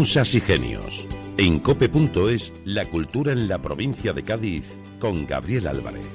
Musas y genios. En cope.es, la cultura en la provincia de Cádiz, con Gabriel Álvarez.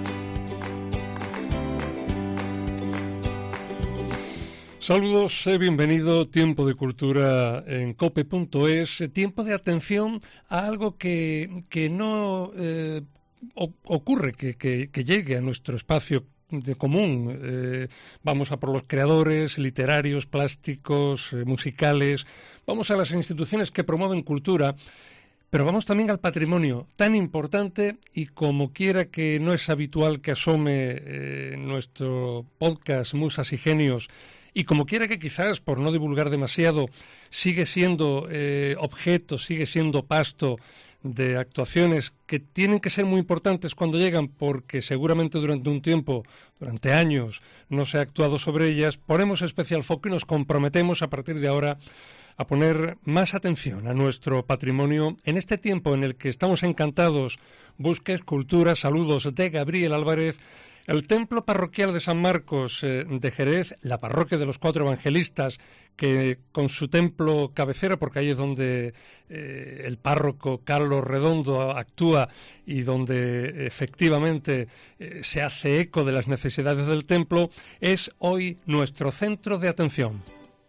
Saludos, bienvenido. Tiempo de cultura en cope.es. Tiempo de atención a algo que no ocurre, que llegue a nuestro espacio de común. Vamos a por los creadores literarios, plásticos, musicales. Vamos a las instituciones que promueven cultura, pero vamos también al patrimonio, tan importante, y como quiera que no es habitual que asome nuestro podcast Musas y Genios, y como quiera que quizás, por no divulgar demasiado, sigue siendo objeto, sigue siendo pasto de actuaciones que tienen que ser muy importantes cuando llegan, porque seguramente durante un tiempo, durante años, no se ha actuado sobre ellas, ponemos especial foco y nos comprometemos a partir de ahora a poner más atención a nuestro patrimonio en este tiempo en el que estamos encantados. Busques Cultura, saludos de Gabriel Álvarez. El templo parroquial de San Marcos de Jerez, la parroquia de los Cuatro Evangelistas, que con su templo cabecera, porque ahí es donde el párroco Carlos Redondo actúa y donde efectivamente se hace eco de las necesidades del templo, es hoy nuestro centro de atención.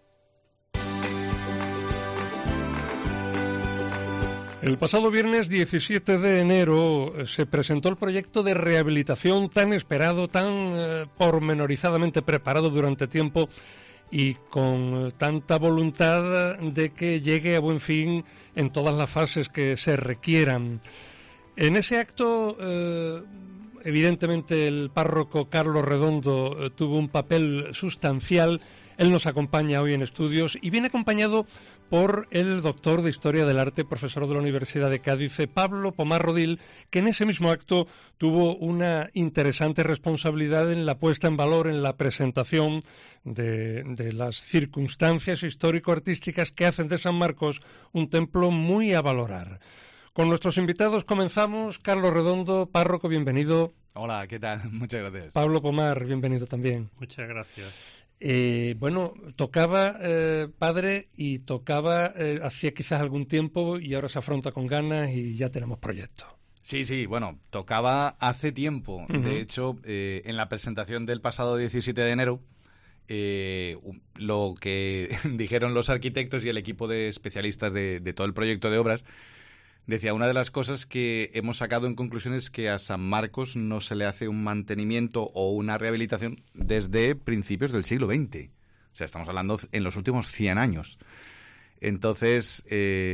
El pasado viernes 17 de enero se presentó el proyecto de rehabilitación tan esperado, tan pormenorizadamente preparado durante tiempo y con tanta voluntad de que llegue a buen fin en todas las fases que se requieran. En ese acto, evidentemente, el párroco Carlos Redondo tuvo un papel sustancial. Él nos acompaña hoy en estudios y viene acompañado por el doctor de Historia del Arte, profesor de la Universidad de Cádiz, Pablo Pomar Rodil, que en ese mismo acto tuvo una interesante responsabilidad en la puesta en valor, en la presentación de las circunstancias histórico-artísticas que hacen de San Marcos un templo muy a valorar. Con nuestros invitados comenzamos. Carlos Redondo, párroco, bienvenido. Hola, ¿qué tal? Muchas gracias. Pablo Pomar, bienvenido también. Muchas gracias. Tocaba padre y tocaba hacía quizás algún tiempo y ahora se afronta con ganas y ya tenemos proyecto. Sí, bueno, tocaba hace tiempo. Uh-huh. De hecho, en la presentación del pasado 17 de enero, lo que dijeron los arquitectos y el equipo de especialistas de todo el proyecto de obras, decía, una de las cosas que hemos sacado en conclusión es que a San Marcos no se le hace un mantenimiento o una rehabilitación desde principios del siglo XX. O sea, estamos hablando en los últimos 100 años. Entonces,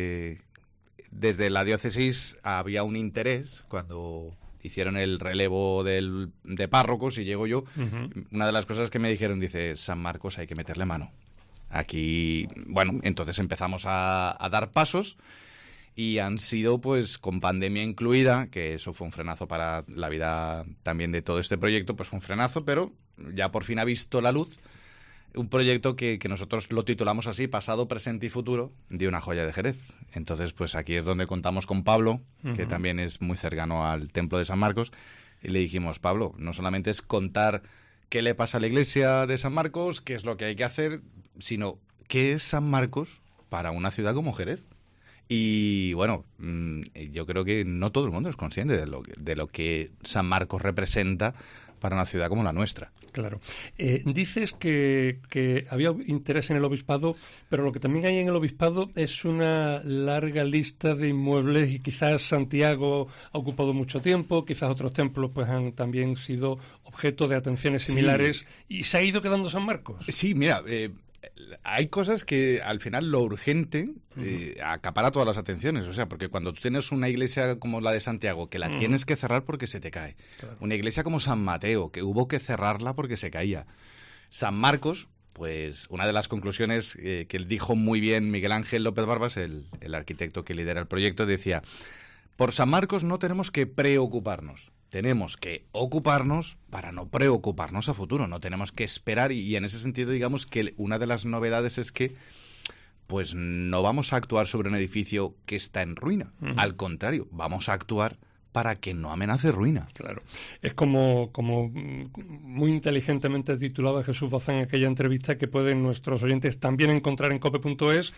desde la diócesis había un interés cuando hicieron el relevo de párrocos y llego yo. Uh-huh. Una de las cosas que me dijeron, dice, San Marcos hay que meterle mano. Aquí, bueno, entonces empezamos a dar pasos. Y han sido, pues, con pandemia incluida, que eso fue un frenazo para la vida también de todo este proyecto, pues fue un frenazo, pero ya por fin ha visto la luz un proyecto que nosotros lo titulamos así, Pasado, Presente y Futuro, de una joya de Jerez. Entonces, pues aquí es donde contamos con Pablo, uh-huh, que también es muy cercano al templo de San Marcos, y le dijimos, Pablo, no solamente es contar qué le pasa a la iglesia de San Marcos, qué es lo que hay que hacer, sino qué es San Marcos para una ciudad como Jerez. Y bueno, yo creo que no todo el mundo es consciente de lo que San Marcos representa para una ciudad como la nuestra. Claro. Dices que había interés en el obispado, pero lo que también hay en el obispado es una larga lista de inmuebles y quizás Santiago ha ocupado mucho tiempo, quizás otros templos pues han también sido objeto de atenciones similares, sí. ¿Y se ha ido quedando San Marcos? Sí, mira, hay cosas que al final lo urgente acapara todas las atenciones, o sea, porque cuando tú tienes una iglesia como la de Santiago, que la tienes que cerrar porque se te cae, claro. Una iglesia como San Mateo, que hubo que cerrarla porque se caía, San Marcos, pues una de las conclusiones que dijo muy bien Miguel Ángel López Barbas, el arquitecto que lidera el proyecto, decía, por San Marcos no tenemos que preocuparnos. Tenemos que ocuparnos para no preocuparnos a futuro, no tenemos que esperar y en ese sentido digamos que una de las novedades es que pues no vamos a actuar sobre un edificio que está en ruina, uh-huh. Al contrario, vamos a actuar para que no amenace ruina. Claro, es como muy inteligentemente titulaba Jesús Bazán en aquella entrevista que pueden nuestros oyentes también encontrar en cope.es,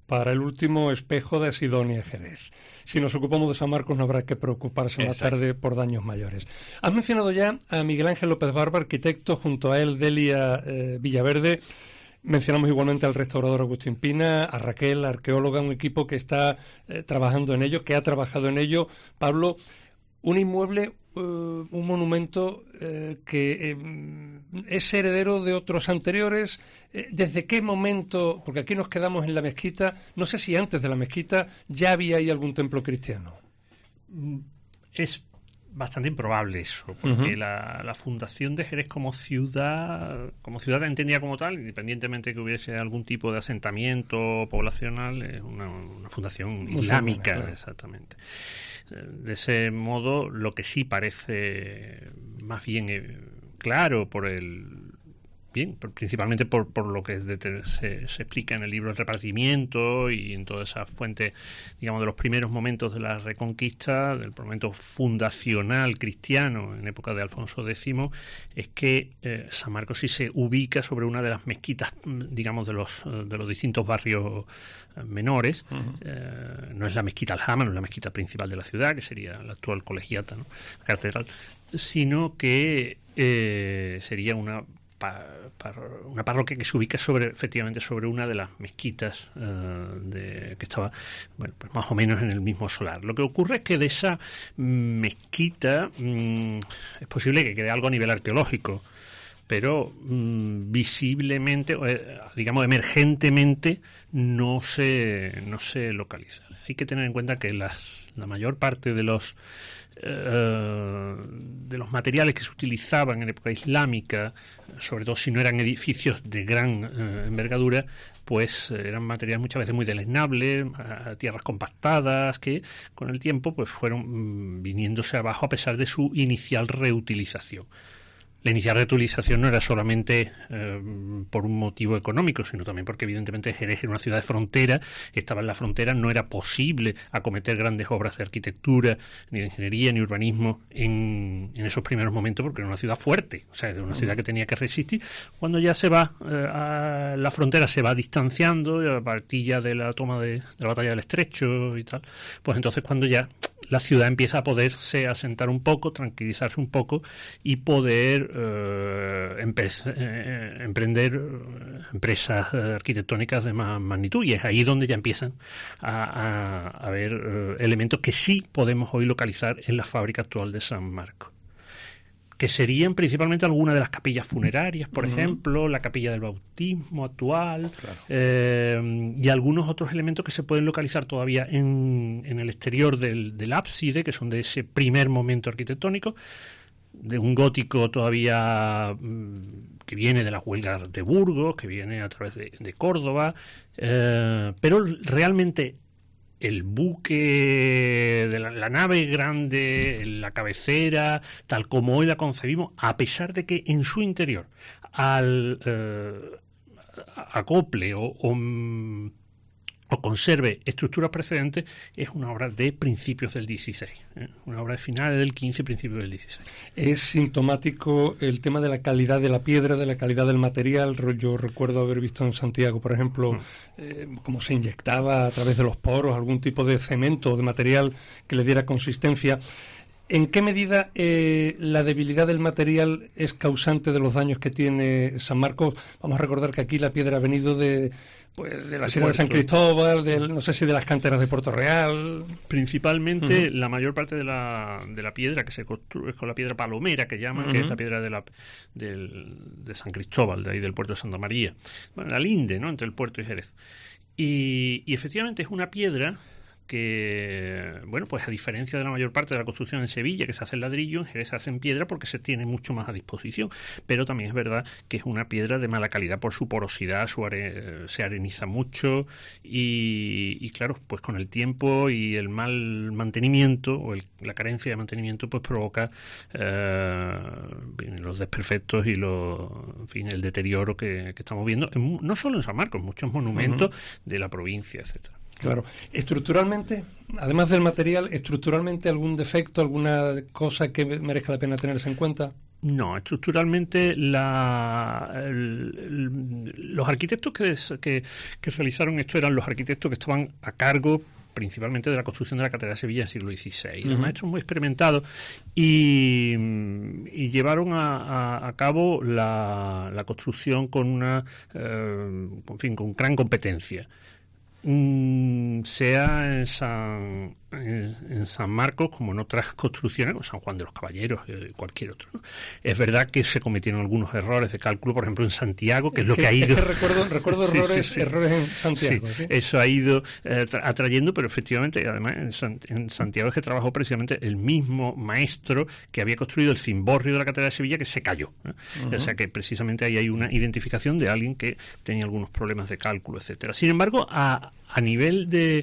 para el último espejo de Sidonia Jerez. Si nos ocupamos de San Marcos no habrá que preocuparse más tarde por daños mayores. Has mencionado ya a Miguel Ángel López Barba, arquitecto, junto a él Delia Villaverde. Mencionamos igualmente al restaurador Agustín Pina, a Raquel, arqueóloga, un equipo que está trabajando en ello, que ha trabajado en ello. Pablo, un inmueble, un monumento que es heredero de otros anteriores. ¿Desde qué momento? Porque aquí nos quedamos en la mezquita. No sé si antes de la mezquita ya había ahí algún templo cristiano. Es bastante improbable eso, porque la fundación de Jerez como ciudad entendida como tal, independientemente de que hubiese algún tipo de asentamiento poblacional, es una fundación islámica, claro. Exactamente. De ese modo, lo que sí parece más bien claro principalmente por lo que se explica en el libro El Repartimiento y en toda esa fuente, digamos, de los primeros momentos de la Reconquista, del momento fundacional cristiano en época de Alfonso X, es que San Marcos sí se ubica sobre una de las mezquitas, digamos, de los distintos barrios menores. No es la mezquita Aljama, no es la mezquita principal de la ciudad, que sería la actual colegiata, ¿no?, la catedral, sino que sería una parroquia que se ubica efectivamente sobre una de las mezquitas que estaba, bueno, pues más o menos en el mismo solar. Lo que ocurre es que de esa mezquita es posible que quede algo a nivel arqueológico, pero visiblemente, digamos emergentemente, no se localiza. Hay que tener en cuenta que la mayor parte de los materiales que se utilizaban en época islámica, sobre todo si no eran edificios de gran envergadura, pues eran materiales muchas veces muy deleznables, tierras compactadas, que con el tiempo pues fueron viniéndose abajo a pesar de su inicial reutilización. La inicial reutilización no era solamente por un motivo económico, sino también porque evidentemente Jerez era una ciudad de frontera, estaba en la frontera, no era posible acometer grandes obras de arquitectura, ni de ingeniería, ni urbanismo en esos primeros momentos, porque era una ciudad fuerte, o sea, era una ciudad que tenía que resistir. Cuando ya se va, la frontera se va distanciando, a partir ya de la toma de la batalla del Estrecho y tal, pues entonces cuando ya la ciudad empieza a poderse asentar un poco, tranquilizarse un poco y poder emprender empresas arquitectónicas de más magnitud. Y es ahí donde ya empiezan a haber elementos que sí podemos hoy localizar en la fábrica actual de San Marcos, que serían principalmente algunas de las capillas funerarias, por ejemplo, la capilla del bautismo actual, claro. Y algunos otros elementos que se pueden localizar todavía en el exterior del ábside, que son de ese primer momento arquitectónico, de un gótico todavía que viene de las huelgas de Burgos, que viene a través de Córdoba, pero realmente el buque de la nave grande, la cabecera, tal como hoy la concebimos, a pesar de que en su interior al acople o conserve estructuras precedentes, es una obra de principios del XVI, una obra de finales del XV, principios del XVI. Es sintomático el tema de la calidad de la piedra, de la calidad del material. Yo recuerdo haber visto en Santiago, por ejemplo, cómo se inyectaba a través de los poros algún tipo de cemento o de material que le diera consistencia. ¿En qué medida la debilidad del material es causante de los daños que tiene San Marcos? Vamos a recordar que aquí la piedra ha venido de la Sierra de San Cristóbal, no sé si de las canteras de Puerto Real. Principalmente la mayor parte de la piedra que se construye es con la piedra palomera, que llaman, que es la piedra de San Cristóbal, de ahí del puerto de Santa María. Bueno, la linde, ¿no?, entre el puerto y Jerez. Y efectivamente es una piedra que, bueno, pues a diferencia de la mayor parte de la construcción en Sevilla, que se hace en ladrillo, en Jerez se hace en piedra porque se tiene mucho más a disposición. Pero también es verdad que es una piedra de mala calidad por su porosidad, se areniza mucho y claro, pues con el tiempo y el mal mantenimiento o la carencia de mantenimiento, pues provoca los desperfectos y el deterioro que estamos viendo, no solo en San Marcos, en muchos monumentos de la provincia, etcétera. Claro. Estructuralmente, además del material, estructuralmente algún defecto, alguna cosa que merezca la pena tenerse en cuenta. No, estructuralmente los arquitectos que realizaron esto eran los arquitectos que estaban a cargo principalmente de la construcción de la Catedral de Sevilla en el siglo XVI. Los maestros muy experimentados y llevaron a cabo la construcción con una con gran competencia. Sea en San Marcos como en otras construcciones, como San Juan de los Caballeros, cualquier otro, ¿no? Es verdad que se cometieron algunos errores de cálculo, por ejemplo en Santiago, que es lo que ha ido... recuerdo errores en Santiago. Sí. Eso ha ido atrayendo, pero efectivamente, además en Santiago es que trabajó precisamente el mismo maestro que había construido el cimborrio de la Catedral de Sevilla, que se cayó, ¿eh? O sea que precisamente ahí hay una identificación de alguien que tenía algunos problemas de cálculo, etcétera. Sin embargo, a nivel de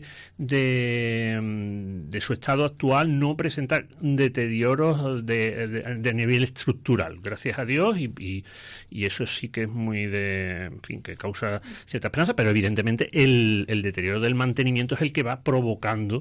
su estado actual, no presenta deterioros de nivel estructural, gracias a Dios, y eso sí que es muy que causa cierta esperanza, pero evidentemente el deterioro del mantenimiento es el que va provocando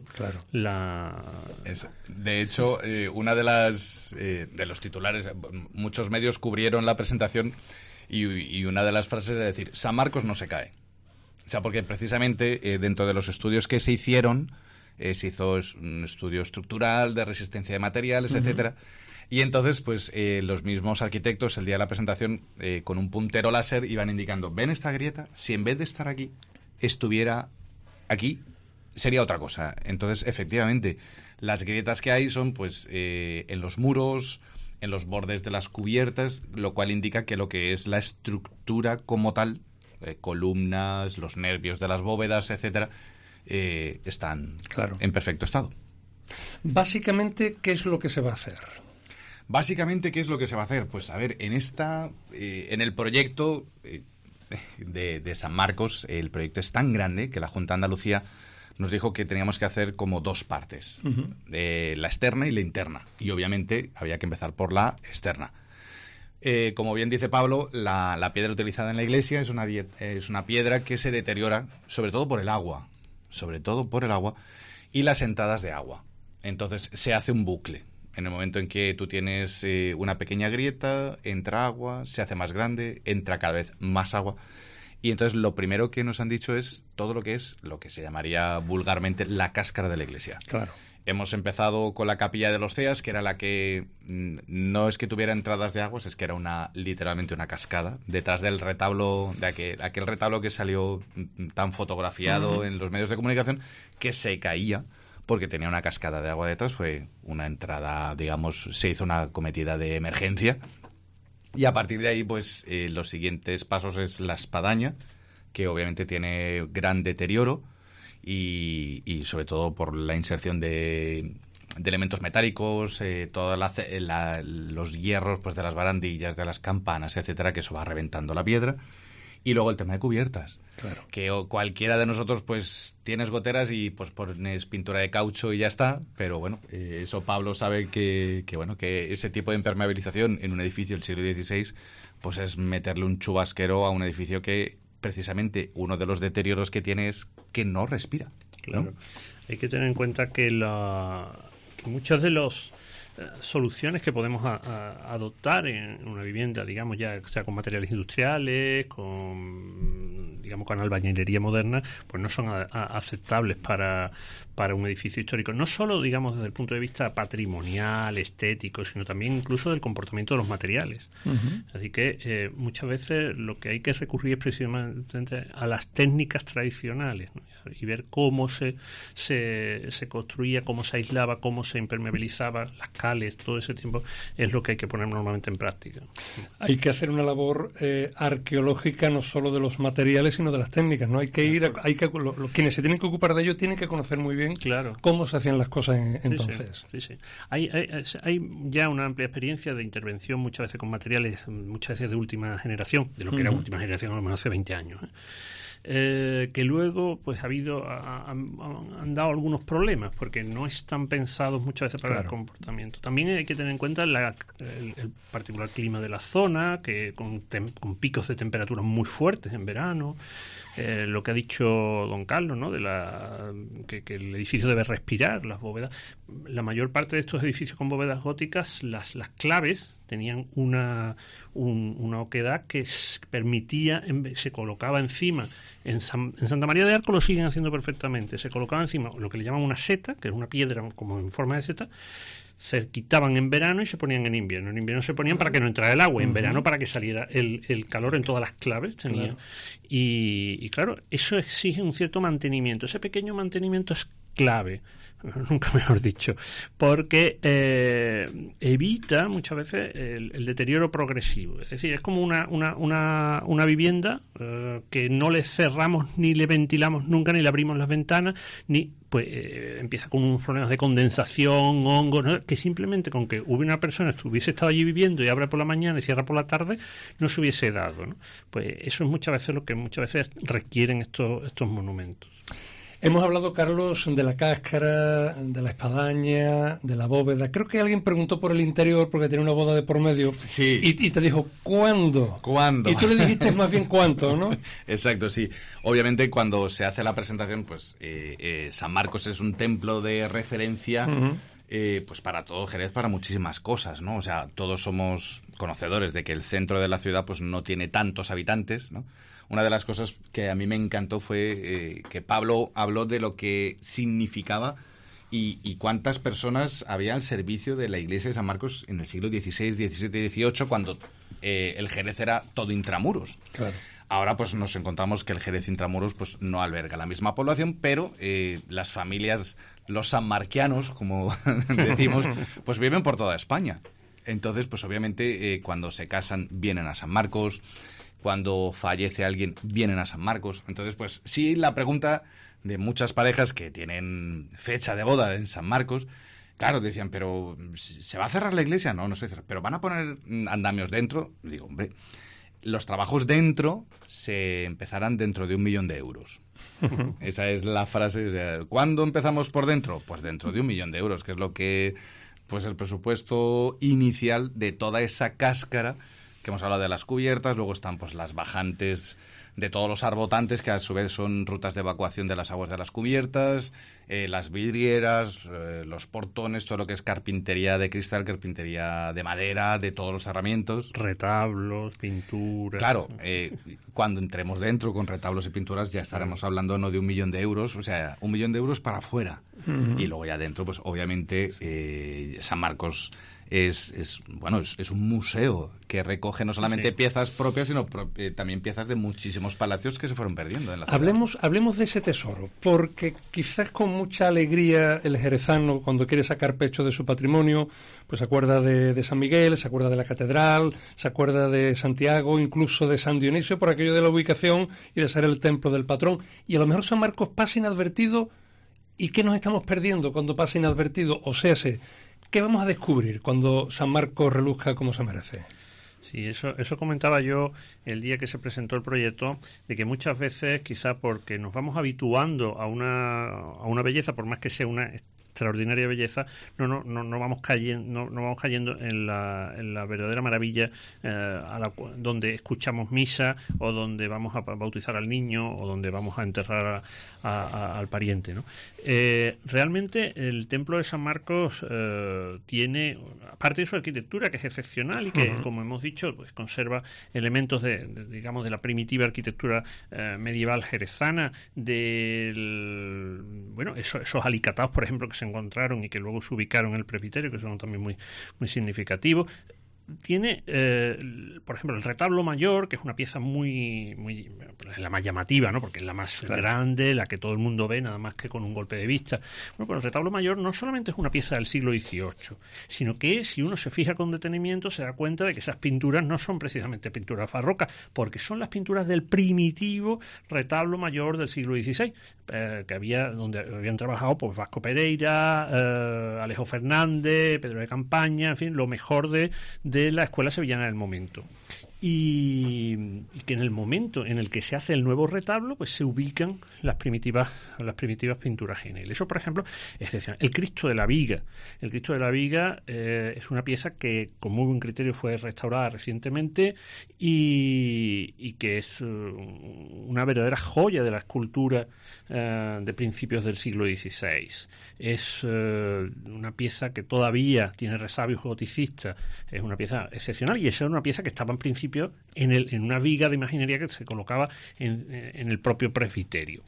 De hecho, una de los titulares, muchos medios cubrieron la presentación y una de las frases es decir, San Marcos no se cae. O sea, porque precisamente dentro de los estudios que se hicieron, se hizo un estudio estructural de resistencia de materiales, etcétera. Y entonces, pues, los mismos arquitectos, el día de la presentación, con un puntero láser, iban indicando, ¿ven esta grieta? Si en vez de estar aquí, estuviera aquí, sería otra cosa. Entonces, efectivamente, las grietas que hay son, pues, en los muros, en los bordes de las cubiertas, lo cual indica que lo que es la estructura como tal, columnas, los nervios de las bóvedas, etcétera, están en perfecto estado. Básicamente, ¿qué es lo que se va a hacer? Básicamente, ¿qué es lo que se va a hacer? Pues a ver, en el proyecto de San Marcos, el proyecto es tan grande que la Junta de Andalucía nos dijo que teníamos que hacer como dos partes, la externa y la interna. Y obviamente había que empezar por la externa. Como bien dice Pablo, la piedra utilizada en la iglesia es una piedra que se deteriora, sobre todo por el agua, y las entradas de agua. Entonces se hace un bucle. En el momento en que tú tienes una pequeña grieta, entra agua, se hace más grande, entra cada vez más agua. Y entonces lo primero que nos han dicho es todo lo que se llamaría vulgarmente la cáscara de la iglesia. Claro. Hemos empezado con la capilla de los Ceas, que era la que no es que tuviera entradas de aguas, es que era literalmente una cascada. Detrás del retablo, de aquel retablo que salió tan fotografiado en los medios de comunicación, que se caía porque tenía una cascada de agua detrás. Fue una entrada, digamos, se hizo una cometida de emergencia. Y a partir de ahí, pues, los siguientes pasos es la espadaña, que obviamente tiene gran deterioro. Y sobre todo por la inserción de elementos metálicos, todos los hierros, pues, de las barandillas, de las campanas, etcétera, que eso va reventando la piedra. Y luego el tema de cubiertas. Claro. Que cualquiera de nosotros, pues, tienes goteras y pues pones pintura de caucho y ya está. Pero bueno, eso Pablo sabe que ese tipo de impermeabilización en un edificio del siglo XVI, pues es meterle un chubasquero a un edificio que precisamente uno de los deterioros que tiene es que no respira. Claro. ¿No? Hay que tener en cuenta que muchas de las soluciones que podemos adoptar en una vivienda, digamos, ya sea con materiales industriales, con albañilería moderna, pues no son aceptables para un edificio histórico. No solo, digamos, desde el punto de vista patrimonial, estético, sino también incluso del comportamiento de los materiales. Así que muchas veces lo que hay que recurrir es precisamente a las técnicas tradicionales, ¿no? Y ver cómo se construía, cómo se aislaba, cómo se impermeabilizaba, las cales, todo ese tiempo es lo que hay que poner normalmente en práctica. Hay que hacer una labor arqueológica no solo de los materiales, sino de las técnicas, ¿no? Quienes se tienen que ocupar de ello tienen que conocer muy bien cómo se hacían las cosas entonces. Sí. Hay ya una amplia experiencia de intervención muchas veces con materiales, muchas veces de última generación, de lo que era última generación a lo menos hace 20 años. Que luego pues han dado algunos problemas porque no están pensados muchas veces para el comportamiento. También hay que tener en cuenta el particular clima de la zona, que con picos de temperatura muy fuertes en verano, lo que ha dicho don Carlos, ¿no? Que el edificio debe respirar, las bóvedas, la mayor parte de estos edificios con bóvedas góticas, las claves tenían una oquedad que permitía, se colocaba encima, en Santa María de Arco lo siguen haciendo perfectamente, se colocaba encima lo que le llaman una seta, que es una piedra como en forma de seta, se quitaban en verano y se ponían en invierno. En invierno se ponían para que no entrara el agua, en verano para que saliera el calor en todas las claves. Tenía. Claro. Y claro, eso exige un cierto mantenimiento. Ese pequeño mantenimiento es clave, nunca mejor dicho, porque evita muchas veces el deterioro progresivo. Es decir, es como una vivienda que no le cerramos ni le ventilamos nunca, ni le abrimos las ventanas, ni pues empieza con unos problemas de condensación, hongos, ¿no? Que simplemente con que una persona hubiese estado allí viviendo y abre por la mañana y cierra por la tarde, no se hubiese dado, ¿no? Pues eso es muchas veces lo que requieren estos monumentos. Hemos hablado, Carlos, de la cáscara, de la espadaña, de la bóveda. Creo que alguien preguntó por el interior porque tenía una boda de por medio. Sí. Y te dijo, ¿cuándo? ¿Cuándo? Y tú le dijiste más bien cuánto, ¿no? Exacto, sí. Obviamente cuando se hace la presentación, pues San Marcos es un templo de referencia, pues para todo Jerez, para muchísimas cosas, ¿no? O sea, todos somos conocedores de que el centro de la ciudad pues no tiene tantos habitantes, ¿no? Una de las cosas que a mí me encantó fue que Pablo habló de lo que significaba y cuántas personas había al servicio de la iglesia de San Marcos en el siglo XVI, XVII y XVIII, cuando el Jerez era todo intramuros. Claro. Ahora pues nos encontramos que el Jerez intramuros pues no alberga la misma población, pero las familias, los sanmarquianos, como decimos, pues viven por toda España. Entonces, pues obviamente cuando se casan vienen a San Marcos, cuando fallece alguien vienen a San Marcos. Entonces, pues sí, la pregunta de muchas parejas que tienen fecha de boda en San Marcos, claro, decían, pero ¿se va a cerrar la iglesia? No se cierra. ¿Pero van a poner andamios dentro? Digo, hombre, los trabajos dentro se empezarán dentro de 1 millón de euros. Esa es la frase. O sea, ¿cuándo empezamos por dentro? Pues dentro de 1 millón de euros, que es lo que, pues el presupuesto inicial de toda esa cáscara que hemos hablado de las cubiertas. Luego están pues las bajantes de todos los arbotantes, que a su vez son rutas de evacuación de las aguas de las cubiertas, las vidrieras, los portones, todo lo que es carpintería de cristal, carpintería de madera, de todos los herramientas. Retablos, pinturas. Claro, cuando entremos dentro con retablos y pinturas ya estaremos hablando no de 1 millón de euros, o sea, 1 millón de euros para afuera. Y luego ya dentro, pues obviamente San Marcos es un museo que recoge no solamente piezas propias, sino también piezas de muchísimos palacios que se fueron perdiendo en la ciudad. Hablemos de ese tesoro, porque quizás con mucha alegría el jerezano, cuando quiere sacar pecho de su patrimonio, pues se acuerda de San Miguel, se acuerda de la catedral, se acuerda de Santiago, incluso de San Dionisio, por aquello de la ubicación y de ser el templo del patrón. Y a lo mejor San Marcos pasa inadvertido. ¿Y qué nos estamos perdiendo cuando pasa inadvertido? O sea, ¿qué vamos a descubrir cuando San Marcos reluzca como se merece? Sí, eso comentaba yo el día que se presentó el proyecto, de que muchas veces, quizá porque nos vamos habituando a una belleza, por más que sea una extraordinaria belleza, no vamos cayendo en la verdadera maravilla donde escuchamos misa, o donde vamos a bautizar al niño, o donde vamos a enterrar al pariente, ¿no? Realmente el templo de San Marcos tiene, aparte de su arquitectura, que es excepcional y que, como hemos dicho, pues conserva elementos de la primitiva arquitectura medieval jerezana, esos alicatados, por ejemplo, que se encontraron y que luego se ubicaron en el presbiterio, que son también muy, muy significativos. Tiene, por ejemplo, el retablo mayor, que es una pieza muy la más llamativa, ¿no? Porque es la más grande, la que todo el mundo ve, nada más que con un golpe de vista. Bueno, pero el retablo mayor no solamente es una pieza del siglo XVIII, sino que si uno se fija con detenimiento se da cuenta de que esas pinturas no son precisamente pinturas barrocas, porque son las pinturas del primitivo retablo mayor del siglo XVI, donde habían trabajado pues Vasco Pereira, Alejo Fernández, Pedro de Campaña, en fin, lo mejor de de la Escuela Sevillana del momento. Y que en el momento en el que se hace el nuevo retablo, pues se ubican las primitivas pinturas en él. Eso, por ejemplo, es decir, el Cristo de la Viga. El Cristo de la Viga es una pieza que con muy buen criterio fue restaurada recientemente y que es una verdadera joya de la escultura de principios del siglo XVI. Es una pieza que todavía tiene resabios goticistas, es una pieza excepcional y esa era una pieza que estaba en principio en una viga de imaginería que se colocaba en el propio presbiterio.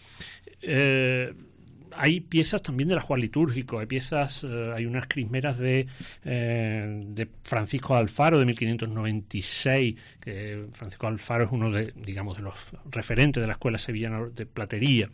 Hay piezas también del ajuar litúrgico, hay unas crismeras de Francisco Alfaro de 1596, que Francisco Alfaro es uno de los referentes de la escuela sevillana de platería.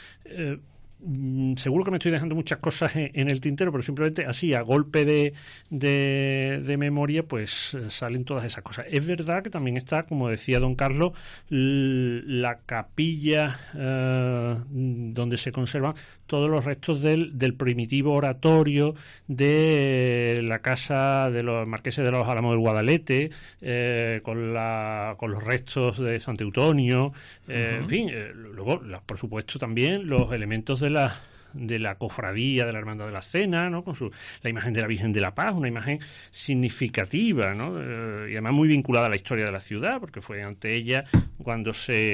Seguro que me estoy dejando muchas cosas en el tintero, pero simplemente así, a golpe de memoria, pues salen todas esas cosas. Es verdad que también está, como decía don Carlos, la capilla donde se conservan todos los restos del primitivo oratorio de la casa de los marqueses de los Álamos del Guadalete, con los restos de Sant Eutonio, en fin, luego, por supuesto, también los elementos de la cofradía de la Hermandad de la Cena, ¿no? Con la imagen de la Virgen de la Paz, una imagen significativa, ¿no? Y además muy vinculada a la historia de la ciudad, porque fue ante ella cuando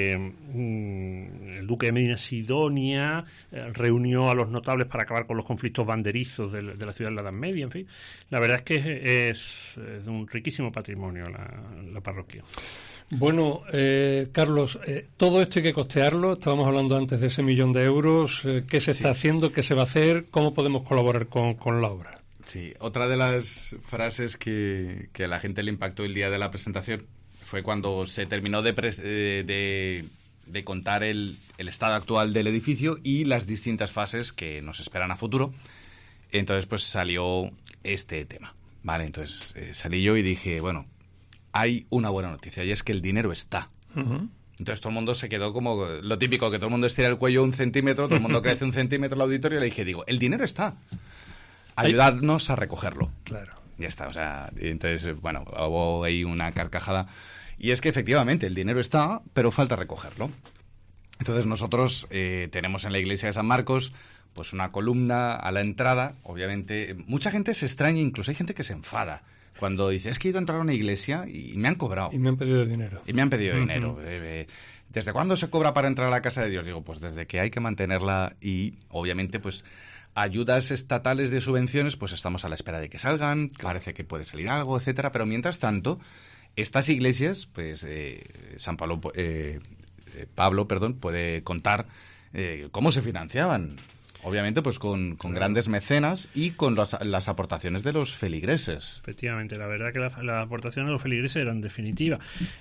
el duque de Medina Sidonia reunió a los notables para acabar con los conflictos banderizos de la ciudad de la Edad Media. En fin, la verdad es que es de un riquísimo patrimonio la parroquia. Bueno, Carlos, todo esto hay que costearlo. Estábamos hablando antes de ese 1.000.000 de euros. ¿Qué se está haciendo? ¿Qué se va a hacer? ¿Cómo podemos colaborar con la obra? Sí, otra de las frases que a la gente le impactó el día de la presentación fue cuando se terminó de contar el estado actual del edificio y las distintas fases que nos esperan a futuro. Entonces, pues salió este tema, ¿vale? Entonces salí yo y dije, bueno, hay una buena noticia y es que el dinero está. Uh-huh. Entonces todo el mundo se quedó como lo típico, que todo el mundo estira el cuello 1 centímetro, todo el mundo crece 1 centímetro el auditorio, y le dije, el dinero está. Ayudadnos a recogerlo. Claro. Ya está, o sea, entonces, bueno, hubo ahí una carcajada. Y es que efectivamente el dinero está, pero falta recogerlo. Entonces nosotros tenemos en la iglesia de San Marcos pues una columna a la entrada. Obviamente, mucha gente se extraña, incluso hay gente que se enfada cuando dice, es que he ido a entrar a una iglesia y me han cobrado. Y me han pedido dinero. Dinero. ¿Desde cuándo se cobra para entrar a la casa de Dios? Digo, pues desde que hay que mantenerla y, obviamente, pues ayudas estatales de subvenciones, pues estamos a la espera de que salgan, parece que puede salir algo, etcétera, pero mientras tanto, estas iglesias, pues San Pablo, Pablo, puede contar cómo se financiaban. Obviamente, pues con grandes mecenas y con las aportaciones de los feligreses. Efectivamente, la verdad que las aportaciones de los feligreses eran definitivas.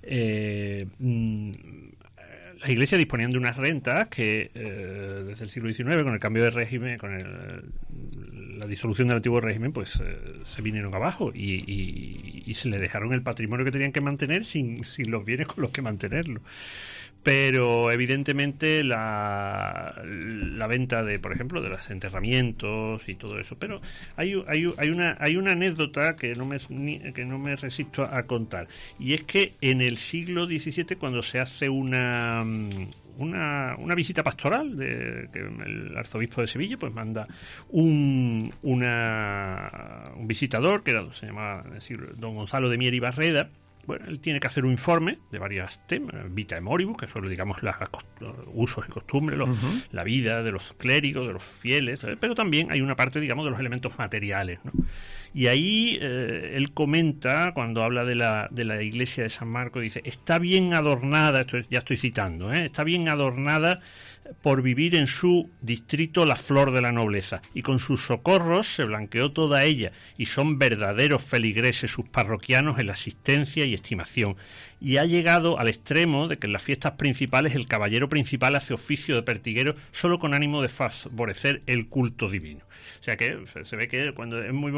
Las iglesias disponían de unas rentas que desde el siglo XIX, con el cambio de régimen, con la disolución del antiguo régimen, pues se vinieron abajo y se le dejaron el patrimonio que tenían que mantener sin los bienes con los que mantenerlo. Pero evidentemente la venta de, por ejemplo, de los enterramientos y todo eso. Pero hay una anécdota que no me resisto a contar, y es que en el siglo XVII, cuando se hace una visita pastoral que el arzobispo de Sevilla pues manda un visitador que se llamaba don Gonzalo de Mier y Barreda. Bueno, él tiene que hacer un informe de varios temas, vita moribus, que son, digamos, los usos y costumbres, la vida de los clérigos, de los fieles, pero también hay una parte, digamos, de los elementos materiales, ¿no? Y ahí él comenta, cuando habla de la iglesia de San Marcos, dice, está bien adornada, esto ya estoy citando, está bien adornada por vivir en su distrito la flor de la nobleza, y con sus socorros se blanqueó toda ella, y son verdaderos feligreses sus parroquianos en la asistencia y estimación, y ha llegado al extremo de que en las fiestas principales el caballero principal hace oficio de pertiguero solo con ánimo de favorecer el culto divino. O sea que se ve que cuando es muy bonito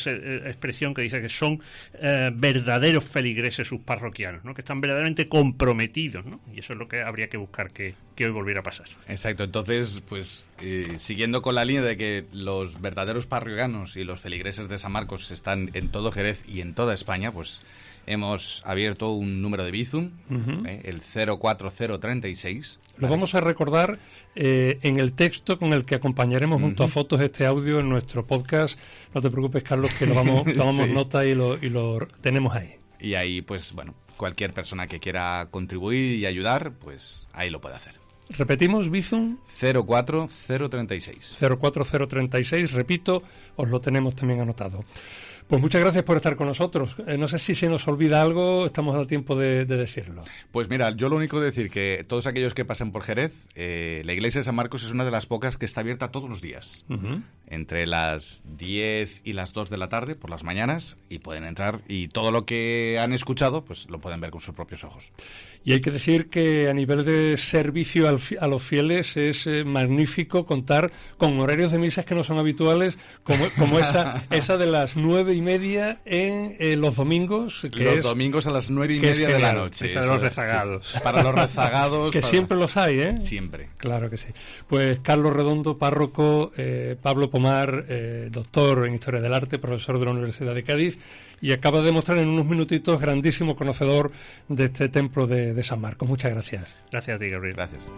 expresión que dice que son verdaderos feligreses sus parroquianos, ¿no? Que están verdaderamente comprometidos, ¿no? Y eso es lo que habría que buscar que hoy volviera a pasar. Exacto, entonces, pues siguiendo con la línea de que los verdaderos parroquianos y los feligreses de San Marcos están en todo Jerez y en toda España, pues hemos abierto un número de Bizum, el 04036. Lo vamos a recordar en el texto con el que acompañaremos junto a fotos este audio en nuestro podcast. No te preocupes, Carlos, que tomamos nota y lo tenemos ahí. Y ahí, pues bueno, cualquier persona que quiera contribuir y ayudar, pues ahí lo puede hacer. Repetimos, Bizum 04036. 04036, repito, os lo tenemos también anotado. Pues muchas gracias por estar con nosotros. No sé si se nos olvida algo, estamos a tiempo de decirlo. Pues mira, yo lo único de decir que todos aquellos que pasen por Jerez, la iglesia de San Marcos es una de las pocas que está abierta todos los días, entre las 10 y las 2 de la tarde, por las mañanas, y pueden entrar y todo lo que han escuchado, pues lo pueden ver con sus propios ojos. Y hay que decir que a nivel de servicio a los fieles es magnífico contar con horarios de misas que no son habituales, como esa de las 9:30 en los domingos. Los domingos a las 9:30 de la noche. Para los rezagados. Sí, para los rezagados. Que siempre los hay, ¿eh? Siempre. Claro que sí. Pues Carlos Redondo, párroco, Pablo Pomar, doctor en Historia del Arte, profesor de la Universidad de Cádiz, y acaba de mostrar en unos minutitos grandísimo conocedor de este templo de San Marcos. Muchas gracias. Gracias a ti, Gabriel. Gracias.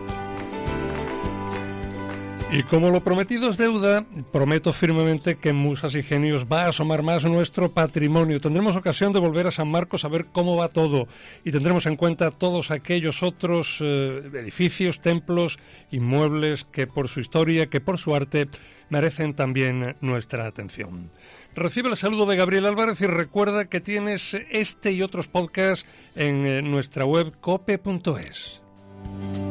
Y como lo prometido es deuda, prometo firmemente que en Musas y Genios va a asomar más nuestro patrimonio. Tendremos ocasión de volver a San Marcos a ver cómo va todo y tendremos en cuenta todos aquellos otros edificios, templos, inmuebles que por su historia, que por su arte merecen también nuestra atención. Recibe el saludo de Gabriel Álvarez y recuerda que tienes este y otros podcasts en nuestra web cope.es.